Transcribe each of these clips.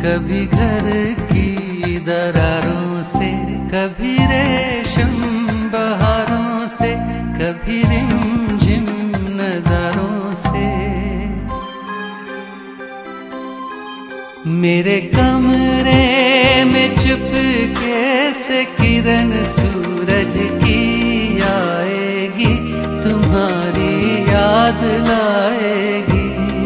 कभी घर की दरारों से, कभी रेशम बहारों से, कभी रिमझिम नजारों से। मेरे कमरे में चुपके से किरण सूरज की आएगी, तुम्हारी याद लाएगी।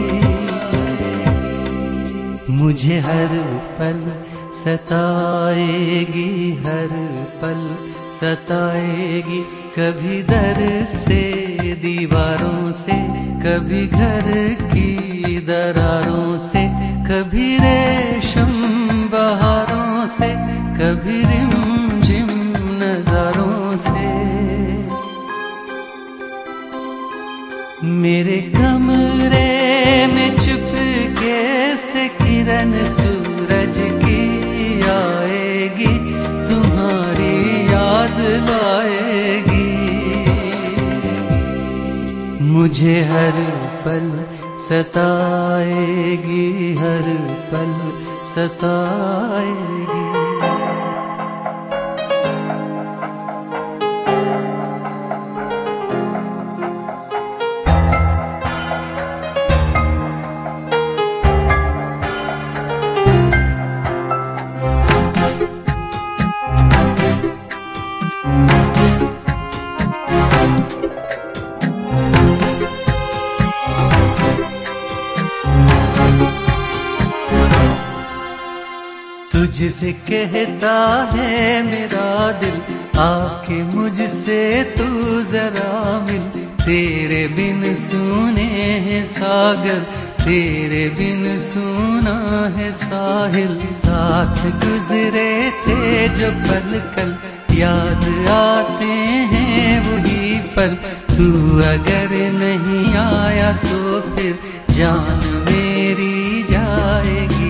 मुझे हर पल सताएगी, हर पल सताएगी। कभी दर से दीवारों से, कभी घर की दरारों से, कभी रेशम बहारों से, कभी रिमझिम नजारों से। मेरे कमरे में चुपके से किरण सूरज की आएगी, तुम्हारी याद लाएगी। मुझे हर पल सताएगी, हर पल सताएगी। तुझसे कहता है मेरा दिल, आके मुझसे तू जरा मिल। तेरे बिन सूने हैं सागर, तेरे बिन सूना है साहिल। साथ गुजरे थे जो पल कल, याद आते हैं वही पल। तू अगर नहीं आया तो फिर जान मेरी जाएगी।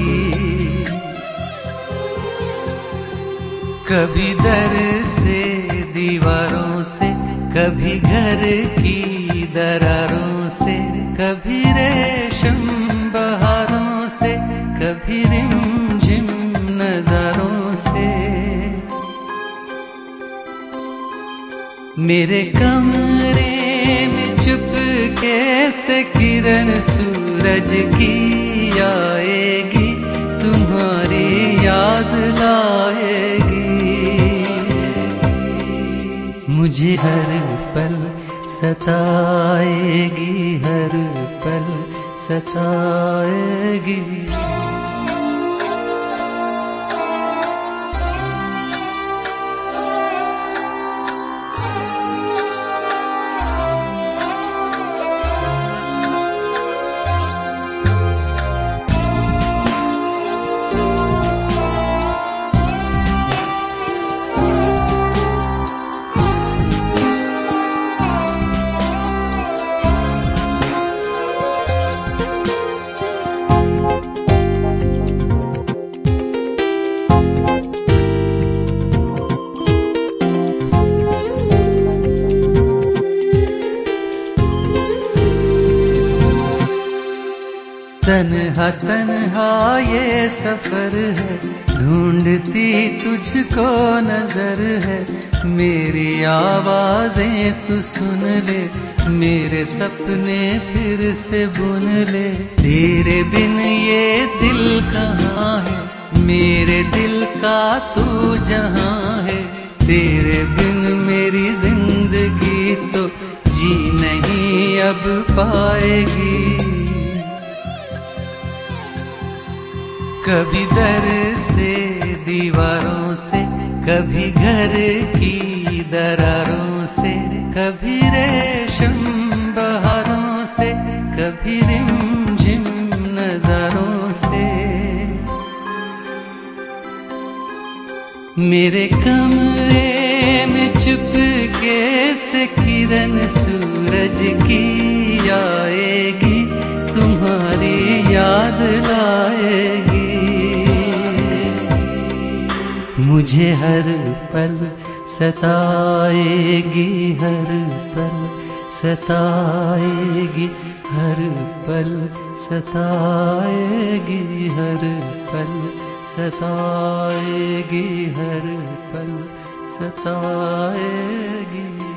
कभी दर से दीवारों से, कभी घर की दरारों से, कभी रेशम बहारों से, कभी रिमझिम नजारों से। मेरे कमरे में चुपके से किरण सूरज की आएगी, तुम्हारी याद लाएगी। मुझे हर पल सताएगी, हर पल सताएगी। तन्हा तन्हा ये सफर है, ढूंढती तुझको नजर है। मेरी आवाजें तू सुन ले, मेरे सपने फिर से बुन ले। तेरे बिन ये दिल कहाँ है, मेरे दिल का तू जहाँ है। तेरे बिन मेरी जिंदगी तो जी नहीं अब पाएगी। कभी दर से दीवारों से, कभी घर की दरारों से, कभी रेशम बहारों से, कभी रिमझिम नजारों से। मेरे कमरे में चुपके से किरण सूरज की आएगी, तुम्हारी याद लाएगी। मुझे हर पल सताएगी, हर पल सताएगी, हर पल सताएगी, हर पल सताएगी हर पल सताएगी।